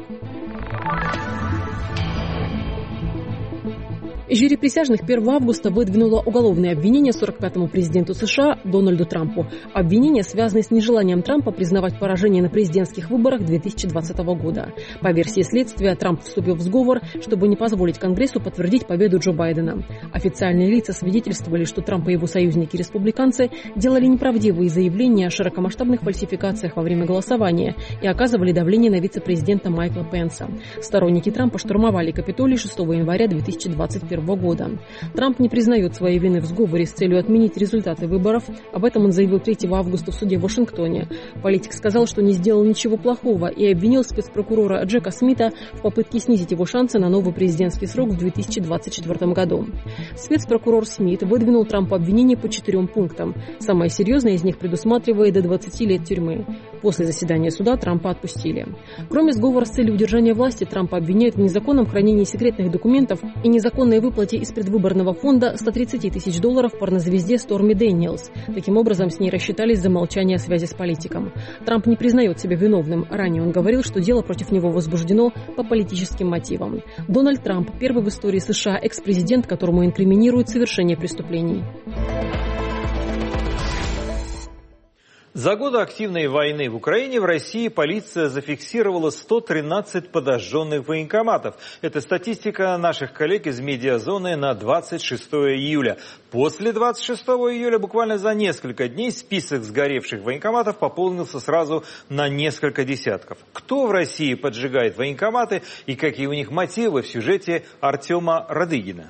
Жюри присяжных первого августа выдвинуло уголовные обвинения сорок пятому президенту США Дональду Трампу. Обвинения связаны с нежеланием Трампа признавать поражение на президентских выборах две тысячи двадцатого года. По версии следствия, Трамп вступил в сговор, чтобы не позволить Конгрессу подтвердить победу Джо Байдена. Официальные лица свидетельствовали, что Трамп и его союзники-республиканцы делали неправдивые заявления о широкомасштабных фальсификациях во время голосования и оказывали давление на вице-президента Майкла Пенса. Сторонники Трампа штурмовали Капитолий шестого января две тысячи двадцать первого года. Трамп не признает своей вины в сговоре с целью отменить результаты выборов. Об этом он заявил третьего августа в суде в Вашингтоне. Политик сказал, что не сделал ничего плохого и обвинил спецпрокурора Джека Смита в попытке снизить его шансы на новый президентский срок в две тысячи двадцать четвёртом году. Спецпрокурор Смит выдвинул Трампу обвинения по четырем пунктам. Самое серьезное из них предусматривает до двадцати лет тюрьмы. После заседания суда Трампа отпустили. Кроме сговора с целью удержания власти, Трампа обвиняют в незаконном хранении секретных документов и незаконной выплате из предвыборного фонда сто тридцать тысяч долларов порнозвезде Сторми Дэниелс. Таким образом, с ней рассчитались за молчание о связи с политиком. Трамп не признает себя виновным. Ранее он говорил, что дело против него возбуждено по политическим мотивам. Дональд Трамп – первый в истории США экс-президент, которому инкриминируют совершение преступлений. За годы активной войны в Украине в России полиция зафиксировала сто тринадцать подожженных военкоматов. Это статистика наших коллег из медиазоны на двадцать шестого июля. После двадцать шестого июля, буквально за несколько дней, список сгоревших военкоматов пополнился сразу на несколько десятков. Кто в России поджигает военкоматы и какие у них мотивы, в сюжете Артема Радыгина.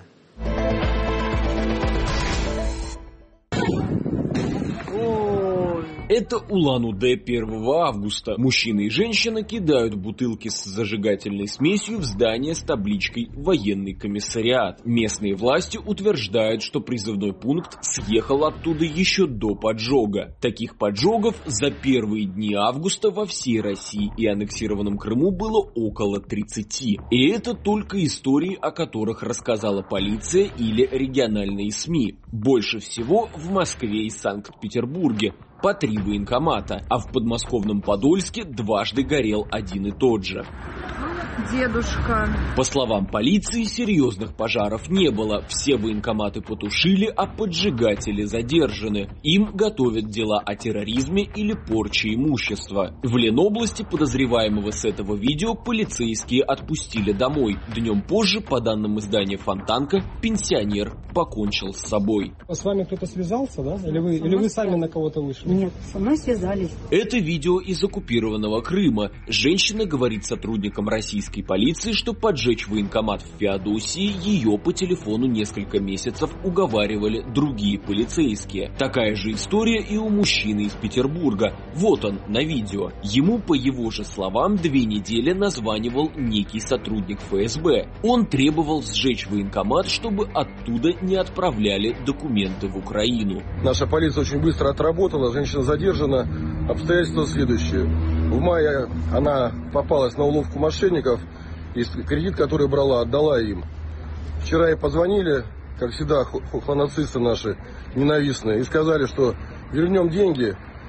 Это Улан-Удэ первого августа. Мужчина и женщина кидают бутылки с зажигательной смесью в здание с табличкой «Военный комиссариат». Местные власти утверждают, что призывной пункт съехал оттуда еще до поджога. Таких поджогов за первые дни августа во всей России и аннексированном Крыму было около тридцати. И это только истории, о которых рассказала полиция или региональные СМИ. Больше всего в Москве и Санкт-Петербурге. По три военкомата, а в подмосковном Подольске дважды горел один и тот же. Дедушка. По словам полиции, серьезных пожаров не было. Все военкоматы потушили, а поджигатели задержаны. Им готовят дела о терроризме или порче имущества. В Ленобласти подозреваемого с этого видео полицейские отпустили домой. Днем позже, по данным издания «Фонтанка», пенсионер покончил с собой. С вами кто-то связался, да? Или вы, или вы сами на кого-то вышли? Нет, со мной связались. Это видео из оккупированного Крыма. Женщина говорит сотрудникам российской полиции, что поджечь военкомат в Феодосии ее по телефону несколько месяцев уговаривали другие полицейские. Такая же история и у мужчины из Петербурга. Вот он на видео. Ему, по его же словам, две недели названивал некий сотрудник эф эс бэ. Он требовал сжечь военкомат, чтобы оттуда не отправляли документы в Украину. Наша полиция очень быстро отработала, женщина задержана. Обстоятельства следующие. В мае она попалась на уловку мошенников, и кредит, который брала, отдала им. Вчера ей позвонили, как всегда, хохлонацисты наши ненавистные, и сказали, что вернем деньги,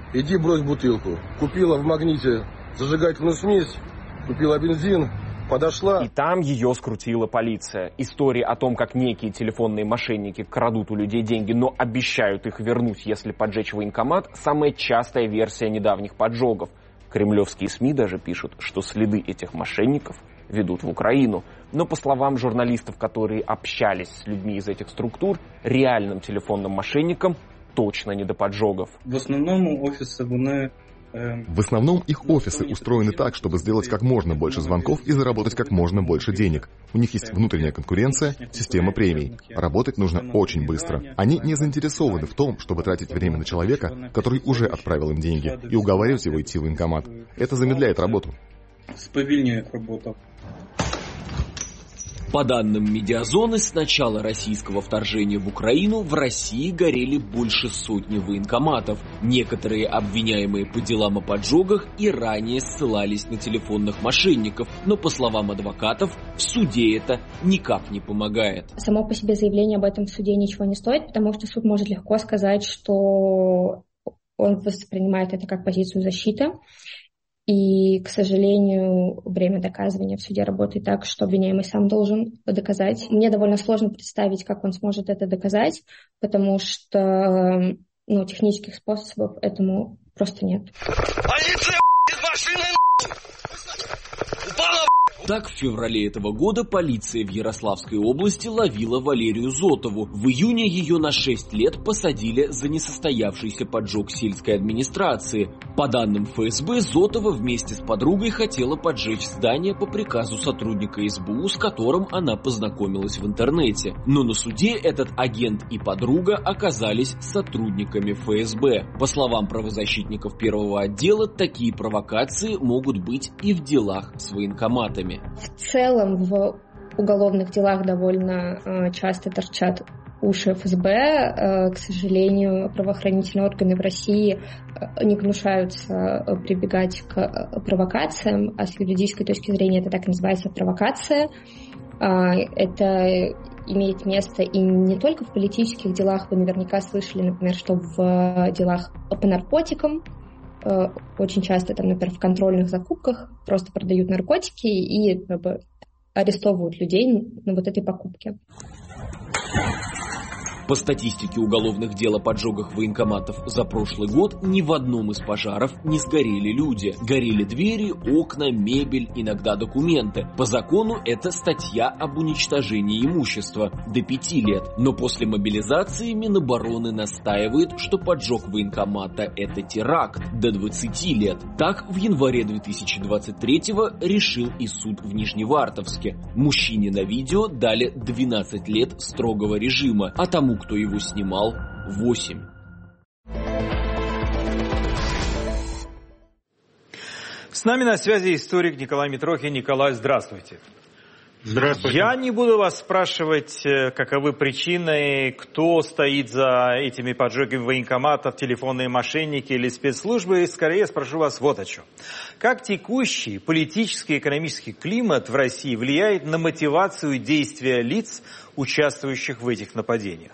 иди брось бутылку. Купила в «Магните» зажигательную смесь, купила бензин, подошла. И там ее скрутила полиция. Истории о том, как некие телефонные мошенники крадут у людей деньги, но обещают их вернуть, если поджечь военкомат, самая частая версия недавних поджогов. Кремлевские СМИ даже пишут, что следы этих мошенников ведут в Украину. Но по словам журналистов, которые общались с людьми из этих структур, реальным телефонным мошенникам точно не до поджогов. В основном офисы вони... В основном их офисы устроены так, чтобы сделать как можно больше звонков и заработать как можно больше денег. У них есть внутренняя конкуренция, система премий. Работать нужно очень быстро. Они не заинтересованы в том, чтобы тратить время на человека, который уже отправил им деньги, и уговаривать его идти в военкомат. Это замедляет работу. Сповільняет работу. По данным Медиазоны, с начала российского вторжения в Украину в России горели больше сотни военкоматов. Некоторые обвиняемые по делам о поджогах и ранее ссылались на телефонных мошенников, но, по словам адвокатов, в суде это никак не помогает. Само по себе заявление об этом в суде ничего не стоит, потому что суд может легко сказать, что он воспринимает это как позицию защиты. И, к сожалению, время доказывания в суде работает так, что обвиняемый сам должен доказать. Мне довольно сложно представить, как он сможет это доказать, потому что ну, технических способов этому просто нет. Полиция, машина, упала! Так, в феврале этого года полиция в Ярославской области ловила Валерию Зотову. В июне ее на шесть лет посадили за несостоявшийся поджог сельской администрации. По данным ФСБ, Зотова вместе с подругой хотела поджечь здание по приказу сотрудника СБУ, с которым она познакомилась в интернете. Но на суде этот агент и подруга оказались сотрудниками ФСБ. По словам правозащитников первого отдела, такие провокации могут быть и в делах с военкоматами. В целом в уголовных делах довольно э, часто торчат уши ФСБ. Э, к сожалению, правоохранительные органы в России э, не гнушаются прибегать к э, провокациям, а с юридической точки зрения это так и называется провокация. Э, это имеет место и не только в политических делах. Вы наверняка слышали, например, что в делах по наркотикам очень часто, там, например, в контрольных закупках просто продают наркотики и как бы арестовывают людей на вот этой покупке. По статистике уголовных дел о поджогах военкоматов за прошлый год ни в одном из пожаров не сгорели люди. Горели двери, окна, мебель, иногда документы. По закону это статья об уничтожении имущества до пяти лет. Но после мобилизации Минобороны настаивает, что поджог военкомата это теракт до двадцати лет. Так в январе две тысячи двадцать третьего решил и суд в Нижневартовске. Мужчине на видео дали двенадцать лет строгого режима, а тому, кто его снимал, восемь. С нами на связи историк Николай Митрохин. Николай, здравствуйте. Здравствуйте. Я не буду вас спрашивать, каковы причины, кто стоит за этими поджогами военкоматов, телефонные мошенники или спецслужбы. Скорее спрошу вас вот о чем. Как текущий политический и экономический климат в России влияет на мотивацию действия лиц, участвующих в этих нападениях?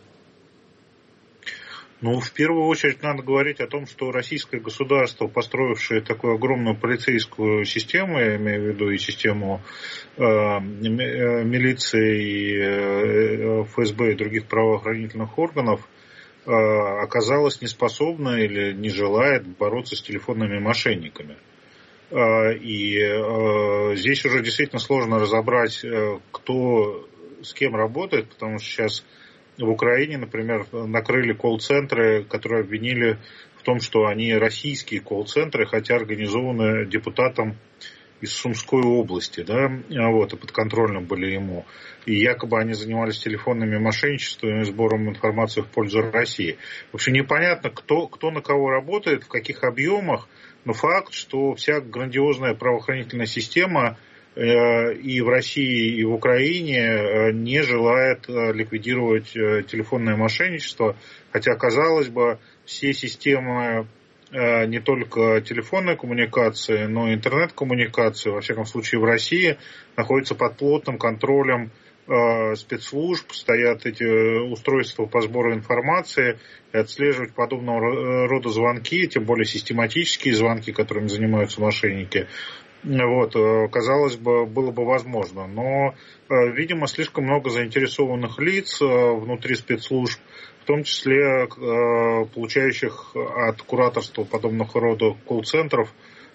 Ну, в первую очередь надо говорить о том, что российское государство, построившее такую огромную полицейскую систему, я имею в виду и систему э, милиции, и э, ФСБ и других правоохранительных органов, э, оказалось неспособно или не желает бороться с телефонными мошенниками. Э, и э, здесь уже действительно сложно разобрать, э, кто с кем работает, потому что сейчас в Украине, например, накрыли колл-центры, которые обвинили в том, что они российские колл-центры, хотя организованы депутатом из Сумской области, да, вот, и подконтрольно были ему. И якобы они занимались телефонными мошенничествами и сбором информации в пользу России. В общем, непонятно, кто, кто на кого работает, в каких объемах, но факт, что вся грандиозная правоохранительная система и в России, и в Украине не желает ликвидировать телефонное мошенничество, хотя, казалось бы, все системы не только телефонной коммуникации, но и интернет-коммуникации, во всяком случае в России, находятся под плотным контролем спецслужб, стоят эти устройства по сбору информации, и отслеживать подобного рода звонки, тем более систематические звонки, которыми занимаются мошенники, вот, казалось бы, было бы возможно. Но, видимо, слишком много заинтересованных лиц внутри спецслужб, в том числе получающих от кураторства подобных рода колл-центров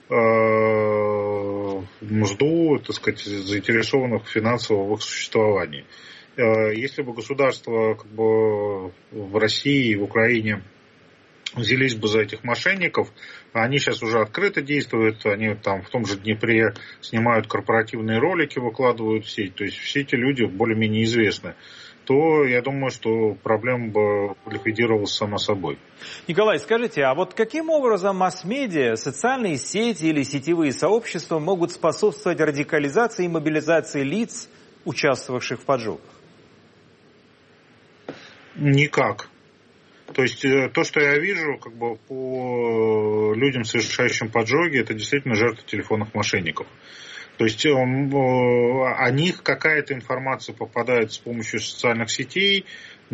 мзду, так сказать, заинтересованных финансово в их существовании. Если бы государство как бы, в России и в Украине взялись бы за этих мошенников, они сейчас уже открыто действуют, они там в том же Днепре снимают корпоративные ролики, выкладывают в сеть, то есть все эти люди более-менее известны, то я думаю, что проблема бы ликвидировалась сама собой. Николай, скажите, а вот каким образом масс-медиа, социальные сети или сетевые сообщества могут способствовать радикализации и мобилизации лиц, участвовавших в поджогах? Никак. То есть то, что я вижу как бы, по людям, совершающим поджоги, это действительно жертвы телефонных мошенников. То есть он, о них какая-то информация попадает с помощью социальных сетей,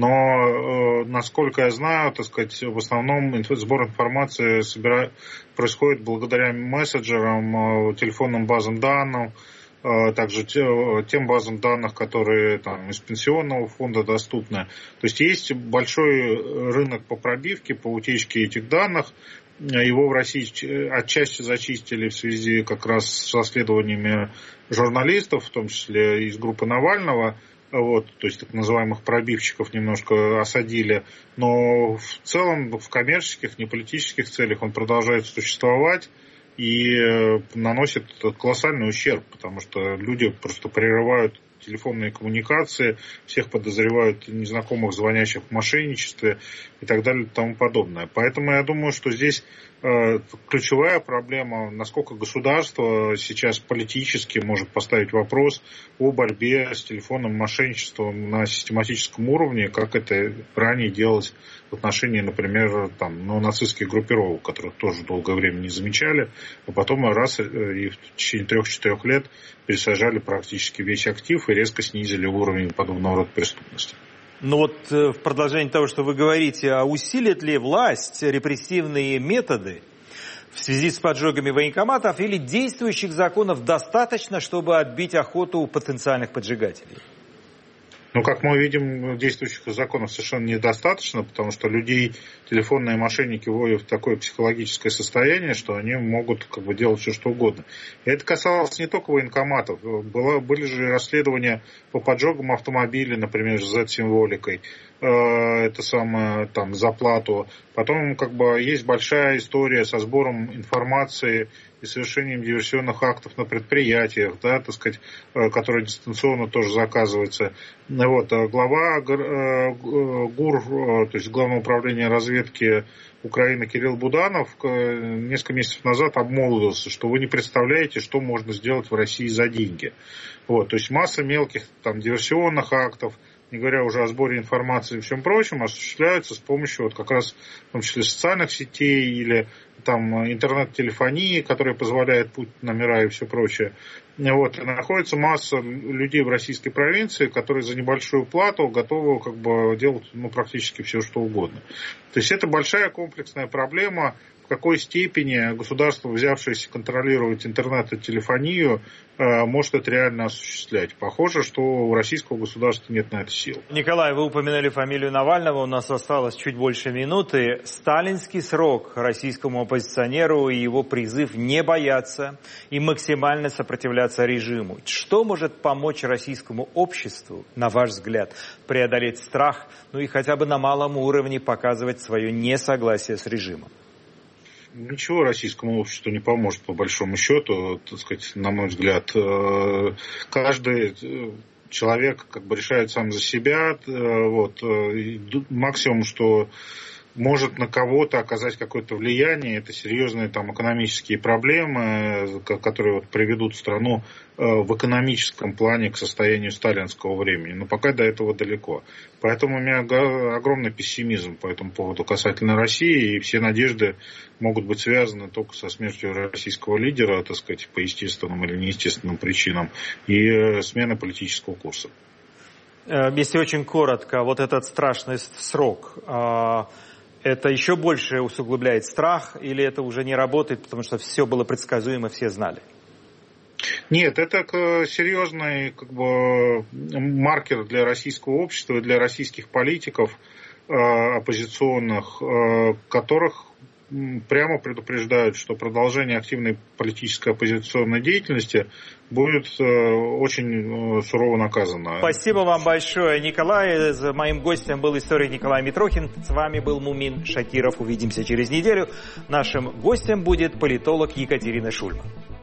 но, насколько я знаю, так сказать, в основном сбор информации собира... происходит благодаря мессенджерам, телефонным базам данных, также тем базам данных, которые там, из пенсионного фонда доступны. То есть есть большой рынок по пробивке, по утечке этих данных. Его в России отчасти зачистили в связи как раз с расследованиями журналистов, в том числе из группы Навального, вот, то есть так называемых пробивщиков немножко осадили, но в целом в коммерческих, не политических целях он продолжает существовать и наносит колоссальный ущерб, потому что люди просто прерывают телефонные коммуникации, всех подозревают незнакомых, звонящих в мошенничестве и так далее и тому подобное. Поэтому я думаю, что здесь э, ключевая проблема, насколько государство сейчас политически может поставить вопрос о борьбе с телефонным мошенничеством на систематическом уровне, как это ранее делалось в отношении, например, там, ну, нацистских группировок, которых тоже долгое время не замечали, а потом раз и в течение трех-четырех лет пересажали практически весь актив и резко снизили уровень подобного рода преступности. Ну вот в продолжение того, что вы говорите, а усилит ли власть репрессивные методы в связи с поджогами военкоматов или действующих законов достаточно, чтобы отбить охоту у потенциальных поджигателей? Ну, как мы видим, действующих законов совершенно недостаточно, потому что людей телефонные мошенники вводят в такое психологическое состояние, что они могут как бы делать все, что угодно. И это касалось не только военкоматов. Было, были же расследования по поджогам автомобилей, например, с зет-символикой. Это самое, там, за плату. Потом, как бы, есть большая история со сбором информации и совершением диверсионных актов на предприятиях, да, так сказать, которые дистанционно тоже заказываются. Вот, глава ГУР, то есть Главного управления разведки Украины Кирилл Буданов несколько месяцев назад обмолвился, что вы не представляете, что можно сделать в России за деньги. Вот, то есть масса мелких там, диверсионных актов, не говоря уже о сборе информации и всем прочем, осуществляются с помощью вот как раз в том числе социальных сетей или там интернет-телефонии, которая позволяет путь номера и все прочее. Вот. И находится масса людей в российской провинции, которые за небольшую плату готовы как бы делать ну, практически все, что угодно. То есть это большая комплексная проблема, в какой степени государство, взявшееся контролировать интернет и телефонию, может это реально осуществлять. Похоже, что у российского государства нет на это сил. Николай, вы упомянули фамилию Навального, у нас осталось чуть больше минуты. Сталинский срок российскому оппозиционеру и его призыв не бояться и максимально сопротивляться режиму. Что может помочь российскому обществу, на ваш взгляд, преодолеть страх, ну и хотя бы на малом уровне показывать свое несогласие с режимом? Ничего российскому обществу не поможет, по большому счету, так сказать, на мой взгляд. Каждый человек как бы решает сам за себя. Вот. Максимум, что может на кого-то оказать какое-то влияние, это серьезные там экономические проблемы, которые вот приведут страну в экономическом плане к состоянию сталинского времени. Но пока до этого далеко. Поэтому у меня огромный пессимизм по этому поводу касательно России, и все надежды могут быть связаны только со смертью российского лидера, так сказать, по естественным или неестественным причинам, и сменой политического курса. Если очень коротко, вот этот страшный срок, это еще больше усугубляет страх или это уже не работает, потому что все было предсказуемо, все знали? Нет, это серьезный как бы, маркер для российского общества и для российских политиков оппозиционных, которых прямо предупреждают, что продолжение активной политической оппозиционной деятельности будет очень сурово наказано. Спасибо вам большое, Николай. Моим гостем был историк Николай Митрохин. С вами был Мумин Шакиров. Увидимся через неделю. Нашим гостем будет политолог Екатерина Шульман.